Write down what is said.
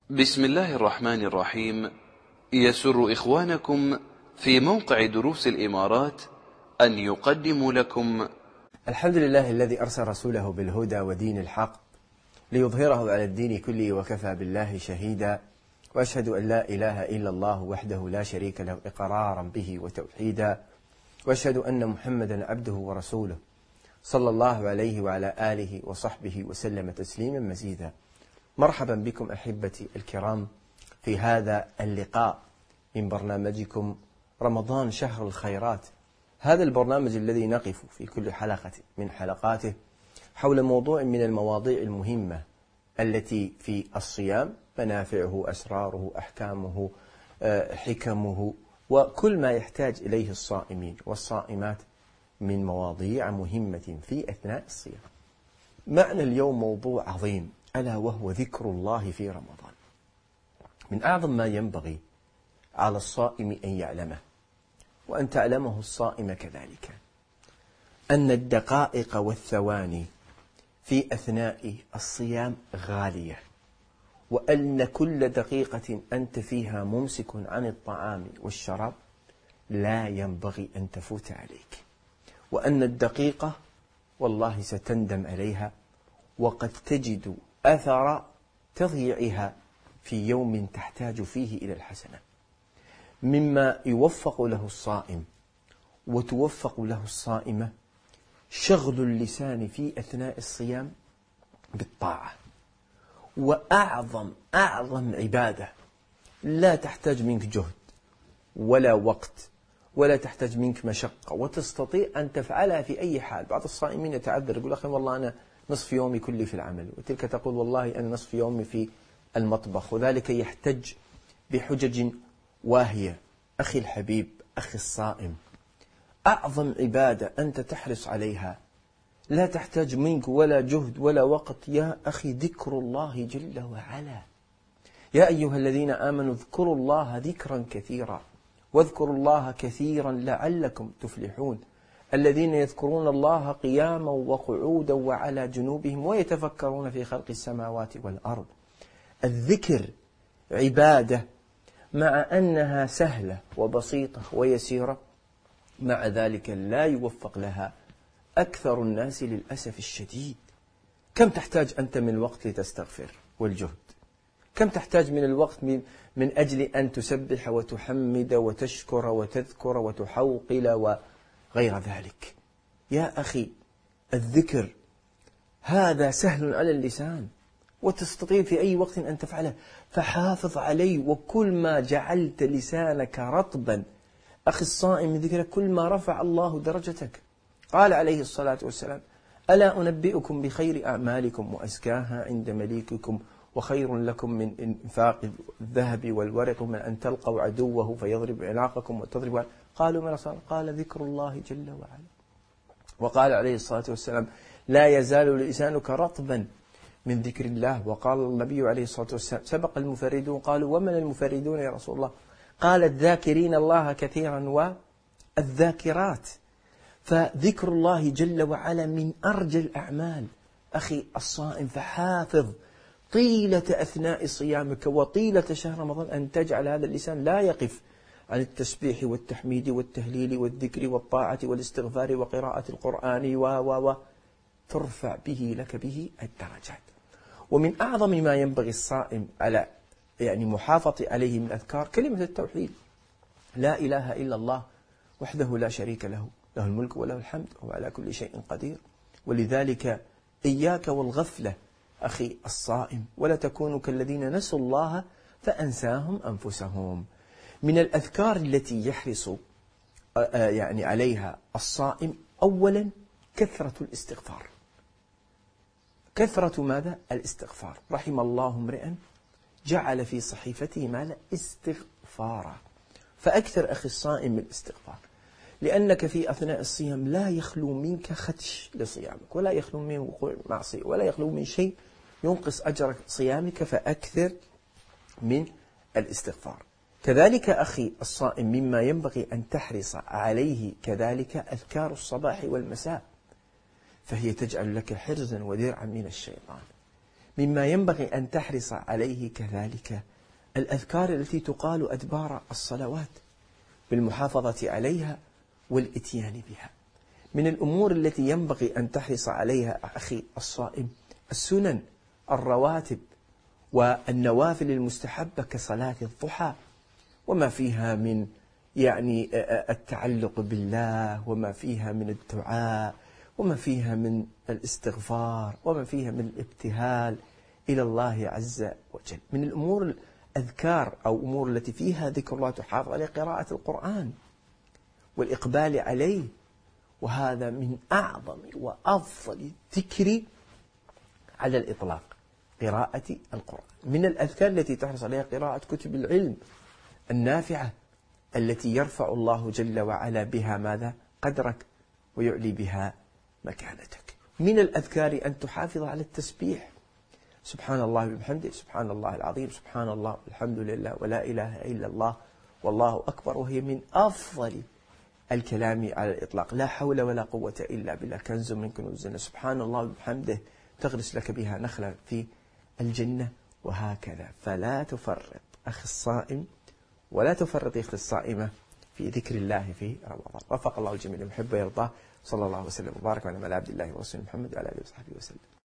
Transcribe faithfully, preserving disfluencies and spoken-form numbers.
بسم الله الرحمن الرحيم. يسر إخوانكم في موقع دروس الإمارات أن يقدموا لكم الحمد لله الذي أرسل رسوله بالهدى ودين الحق ليظهره على الدين كله وكفى بالله شهيدا، وأشهد أن لا إله إلا الله وحده لا شريك له إقرارا به وتوحيدا، وأشهد أن محمدا عبده ورسوله صلى الله عليه وعلى آله وصحبه وسلم تسليما مزيدا. مرحبا بكم أحبتي الكرام في هذا اللقاء من برنامجكم رمضان شهر الخيرات، هذا البرنامج الذي نقف في كل حلقة من حلقاته حول موضوع من المواضيع المهمة التي في الصيام، منافعه، أسراره، أحكامه، حكمه، وكل ما يحتاج إليه الصائمين والصائمات من مواضيع مهمة في أثناء الصيام. معنا اليوم موضوع عظيم ألا وهو ذكر الله في رمضان. من أعظم ما ينبغي على الصائم أن يعلمه وأن تعلمه الصائم كذلك أن الدقائق والثواني في أثناء الصيام غالية، وأن كل دقيقة أنت فيها ممسك عن الطعام والشراب لا ينبغي أن تفوت عليك، وأن الدقيقة والله ستندم عليها وقد تجد أثر تضييعها في يوم تحتاج فيه إلى الحسنة. مما يوفق له الصائم وتوفق له الصائمة شغل اللسان في أثناء الصيام بالطاعة، وأعظم أعظم عبادة لا تحتاج منك جهد ولا وقت ولا تحتاج منك مشقة وتستطيع أن تفعلها في أي حال. بعض الصائمين يتعذر يقول أخي والله أنا نصف يومي كلي في العمل، وتلك تقول والله أنا نصف يومي في المطبخ، وذلك يحتج بحجج واهية. أخي الحبيب، أخي الصائم، أعظم عبادة أنت تحرص عليها لا تحتاج منك ولا جهد ولا وقت يا أخي، ذكر الله جل وعلا. يا أيها الذين آمنوا اذكروا الله ذكرا كثيرا واذكروا الله كثيرا لعلكم تفلحون، الذين يذكرون الله قياما وقعودا وعلى جنوبهم ويتفكرون في خلق السماوات والأرض. الذكر عبادة مع أنها سهلة وبسيطة ويسيرة، مع ذلك لا يوفق لها أكثر الناس للأسف الشديد. كم تحتاج أنت من وقت لتستغفر والجهد؟ كم تحتاج من الوقت من, من أجل أن تسبح وتحمد وتشكر وتذكر وتحوقل وغير ذلك؟ يا أخي الذكر هذا سهل على اللسان وتستطيع في أي وقت أن تفعله، فحافظ عليه. وكل ما جعلت لسانك رطبا أخي الصائم ذكرك كل ما رفع الله درجتك. قال عليه الصلاة والسلام: ألا أنبئكم بخير أعمالكم وأزكاها عند مليككم وخير لكم من إنفاق الذهب والورق من أن تلقوا عدوه فيضرب عناقكم وتضربوا. قالوا ما رسول؟ قال ذكر الله جل وعلا. وقال عليه الصلاة والسلام: لا يزال لسانك رطبا من ذكر الله. وقال النبي عليه الصلاة والسلام: سبق المفردون. قالوا ومن المفردون يا رسول الله؟ قال الذاكرين الله كثيرا والذاكرات. فذكر الله جل وعلا من أرجى الأعمال أخي الصائم، فحافظ طيلة أثناء صيامك وطيلة شهر رمضان أن تجعل هذا اللسان لا يقف عن التسبيح والتحميد والتهليل والذكر والطاعة والاستغفار وقراءة القرآن و و و ترفع به لك به الدرجات. ومن أعظم ما ينبغي الصائم على يعني محافظة عليه من أذكار كلمة التوحيد: لا إله إلا الله وحده لا شريك له، له الملك وله الحمد وهو على كل شيء قدير. ولذلك إياك والغفلة أخي الصائم، ولا تكونوا كالذين نسوا الله فأنساهم أنفسهم. من الأذكار التي يحرص يعني عليها الصائم أولا كثرة الاستغفار. كثرة ماذا؟ الاستغفار. رحم الله امرئا جعل في صحيفته ماذا؟ استغفارا. فأكثر أخي الصائم من الاستغفار، لأنك في أثناء الصيام لا يخلو منك خدش لصيامك، ولا يخلو من وقوع معصية، ولا يخلو من شيء ينقص أجر صيامك، فأكثر من الاستغفار. كذلك أخي الصائم مما ينبغي أن تحرص عليه كذلك أذكار الصباح والمساء، فهي تجعل لك حرزا ودرعا من الشيطان. مما ينبغي أن تحرص عليه كذلك الأذكار التي تقال أدبار الصلوات بالمحافظة عليها والإتيان بها. من الأمور التي ينبغي أن تحرص عليها أخي الصائم السنن الرواتب والنوافل المستحبة كصلاة الضحى وما فيها من يعني التعلق بالله، وما فيها من الدعاء، وما فيها من الاستغفار، وما فيها من الابتهال إلى الله عز وجل. من الأمور الأذكار أو أمور التي فيها ذكر الله تحافظ عليه قراءة القرآن والإقبال عليه، وهذا من أعظم وأفضل الذكر على الإطلاق قراءة القرآن. من الأذكار التي تحرص عليها قراءة كتب العلم النافعة التي يرفع الله جل وعلا بها ماذا؟ قدرك ويعلي بها مكانتك. من الأذكار أن تحافظ على التسبيح، سبحان الله وبحمده، سبحان الله العظيم، سبحان الله والحمد لله ولا إله إلا الله والله أكبر، وهي من أفضل الكلام على الإطلاق. لا حول ولا قوة إلا بالله، كنز من كنوز الجنة. سبحان الله وبحمده تغرس لك بها نخلة في الجنة، وهكذا. فلا تفرط أخي الصائم ولا تفرط أختي الصائمة في ذكر الله في رمضان. وفق الله الجميع لما يحب ويرضاه. صلى الله وسلم وبارك على عبد الله ورسوله محمد وعلى آله وصحبه وسلم.